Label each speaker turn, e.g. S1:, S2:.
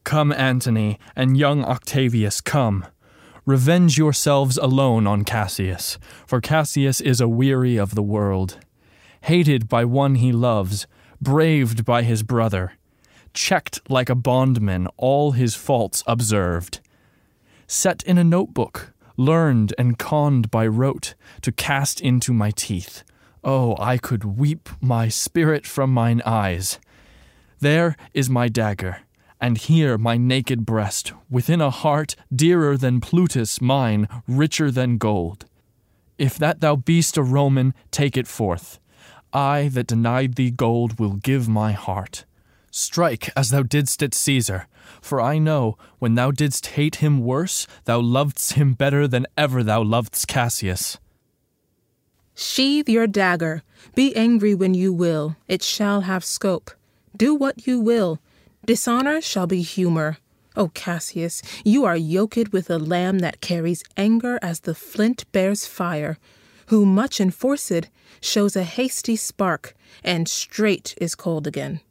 S1: Come, Antony, and young Octavius, come. Revenge yourselves alone on Cassius, for Cassius is aweary of the world. Hated by one he loves, braved by his brother, checked like a bondman, all his faults observed. Set in a notebook, learned and conned by rote, to cast into my teeth. Oh, I could weep my spirit from mine eyes. There is my dagger, and here my naked breast, within a heart dearer than Plutus mine, richer than gold. If that thou be'st a Roman, take it forth. I that denied thee gold will give my heart. Strike as thou didst at Caesar, for I know, when thou didst hate him worse, thou lovedst him better than ever thou lovedst Cassius.
S2: Sheathe your dagger. Be angry when you will. It shall have scope. Do what you will. Dishonor shall be humor. O Cassius, you are yoked with a lamb that carries anger as the flint bears fire, who much enforced shows a hasty spark, and straight is cold again.